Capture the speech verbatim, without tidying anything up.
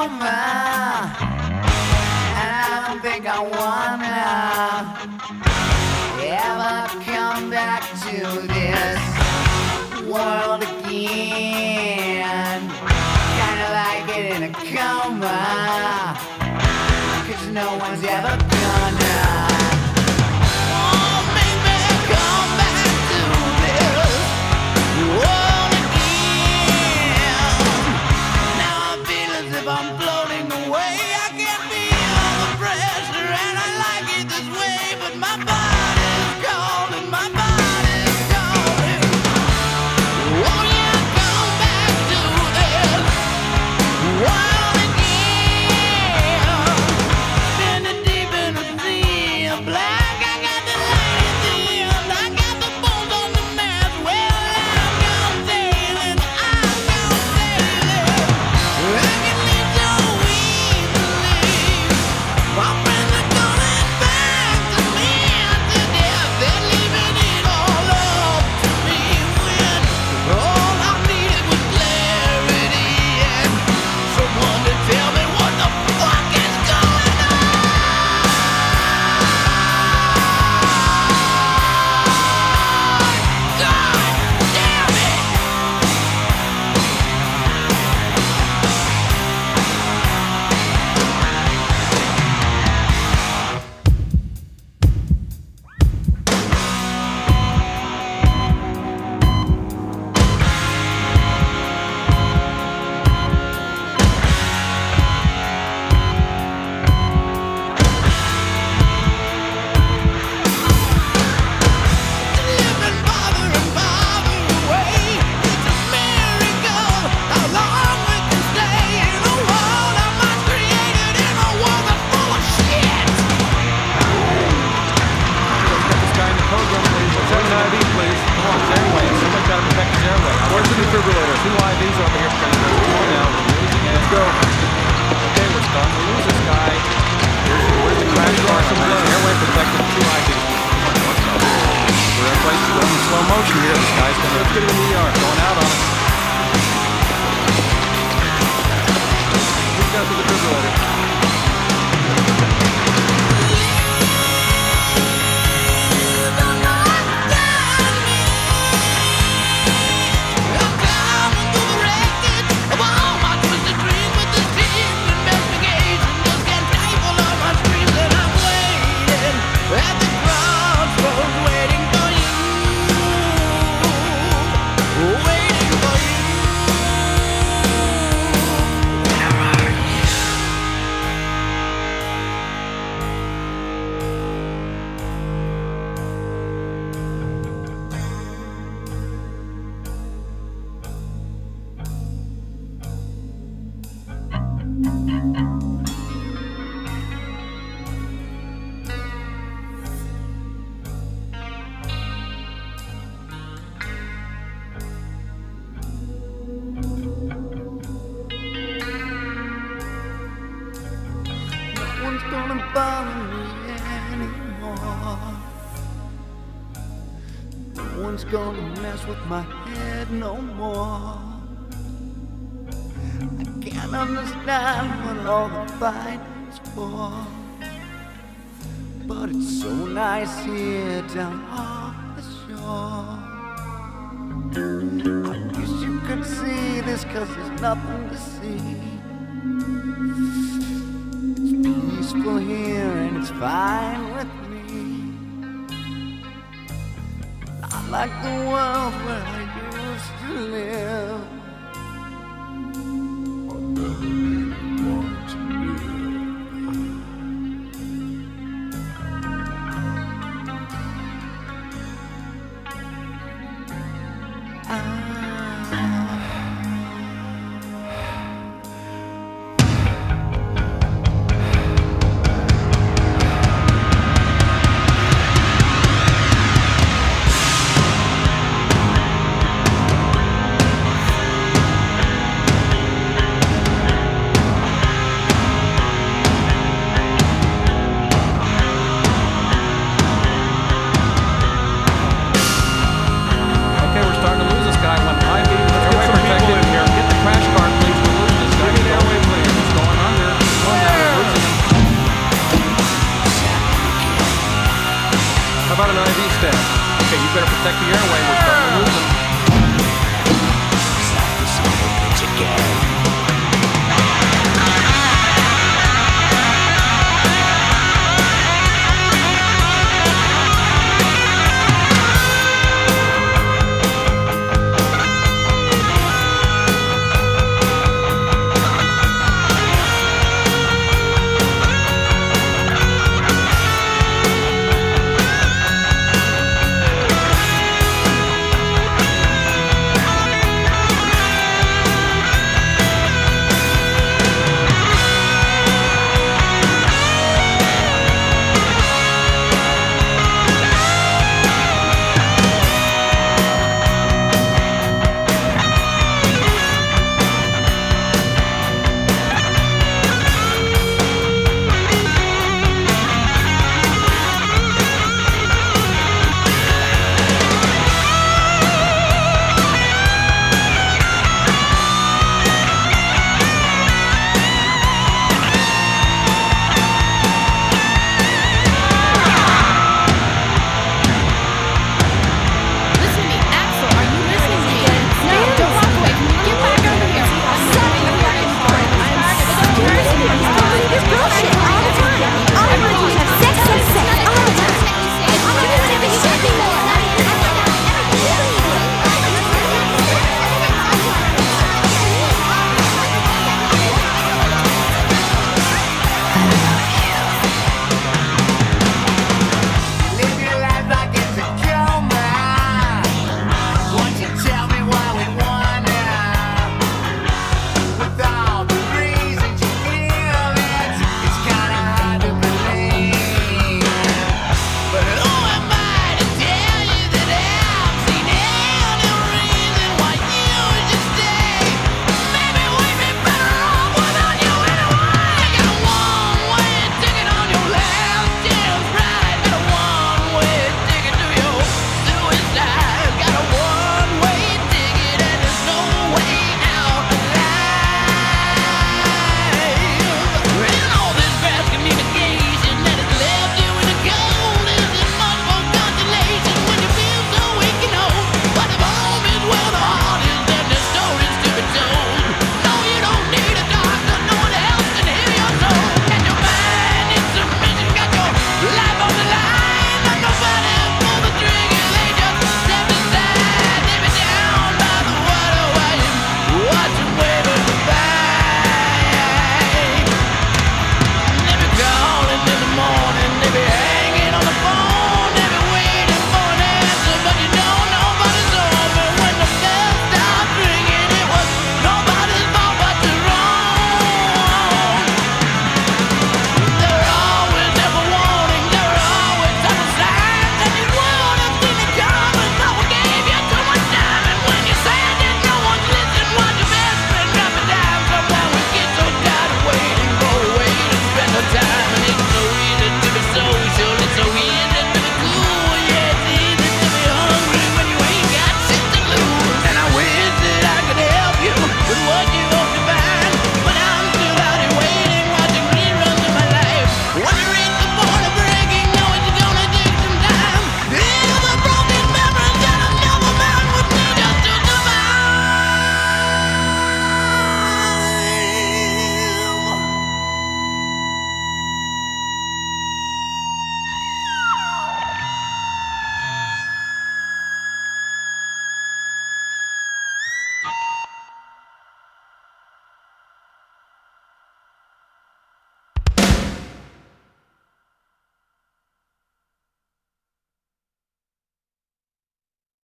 coma, and I don't think I wanna ever come back to this world again. Kinda like it in a coma, 'cause no one's ever gonna. I'm floating away, I can feel all the pressure, and I like it this way, but my body's calling, my body's calling. Won't you come back to this world again? Standing deep in the sea of black, I got the light at the end, I got the bones on the mast. Well, I'm gone sailing, I'm gone sailing. I can leave so easily. My friends are coming back to me to death. They're leaving it all up to me when all I needed was clarity and someone to tell me what the fuck is going on. God damn it! Live and bother and bother away. It's a miracle how long we can stay in a world I might created in a world that's full of shit. Get this guy in the program, please. What's that I V, please? Come on, his airways. Somebody's got to protect his airways. Where's the defibrillator? Two I Vs over here. Come on now. We're losing it. Let's go. Okay, we're done. We lose this guy. Where's, where's the crash car? Some blood. Airway protected. Two I Vs. We're in place. We're in slow motion here. This guy's going to let's get him in the E R. Going out on us. Who's got the defibrillator? I'm climbing through the wreckage of all my twisted dreams, but this deep investigation just can't stifle all my screams, and I'm waiting at the crossroads, waiting for you, waiting for you. No one's gonna bother me anymore. No one's gonna mess with my head no more. I can't understand what all the fight is for, but it's so nice here down off the shore. I wish you could see this, 'cause there's nothing to see. It's peaceful here and it's fine with me. Not like the world where I used to live.